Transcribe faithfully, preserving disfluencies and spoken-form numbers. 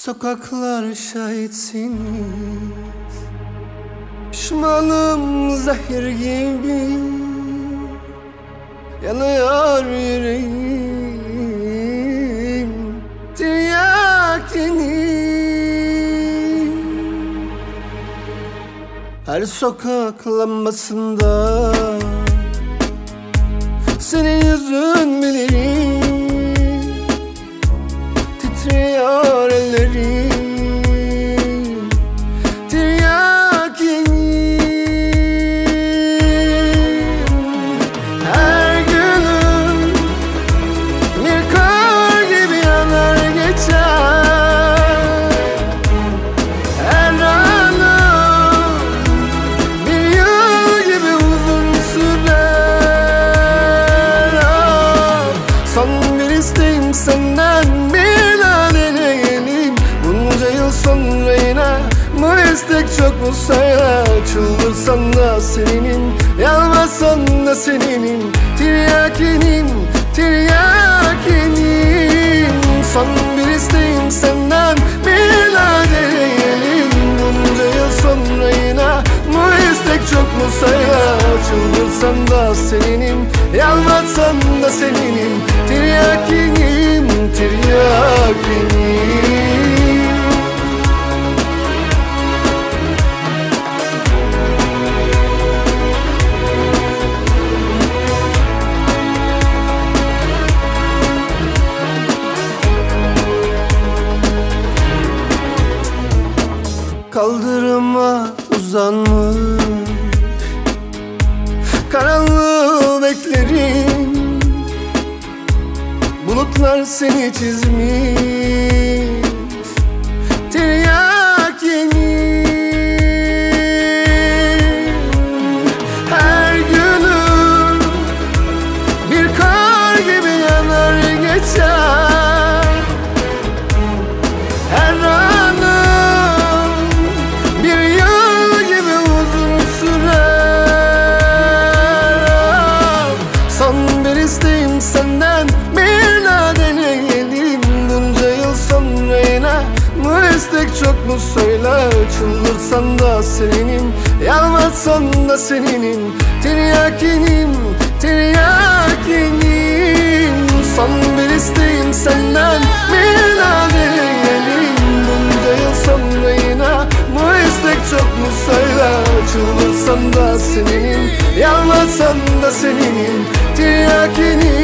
Sokaklar şahitsiniz, pişmanım zehir gibi, yanıyor yüreğim tiryakini. Her sokak lambasında senin yüzün bilirim. Titriyor ellerim tiryakinim. Her günüm bir kar gibi yanar geçer. Her anım bir yıl gibi uzun sürer. Ah, son bir isteğim senden, sonra yine bu istek çok mu sayla? Çıldırsan da seninim, yalvarsan da seninim. Tiryakinim, tiryakinim. Son bir isteğim senden, bir daha deneyelim. Bunca yıl sonra yine bu istek çok mu sayla? Çıldırsan da seninim, yalvarsan da seninim. Tiryakinim, tiryakinim. Kaldırıma uzanmış karanlığı beklerim. Bulutlar seni çizmiş tiryakinim. Her günüm bir kar gibi yanar geçer. Her İsteğim senden, bir daha deneyelim. Bunca yıl sonra yine bu istek çok mu söyle? Çıldırsan da seninim, yalvarsan da seninim. Tiryakinim, tiryakinim. Son bir isteğim senden, bir daha deneyelim. Bunca yıl sonra yine bu istek çok mu söyle? Çıldırsan da seninim, yalvarsan da seninim. Tiryakinim.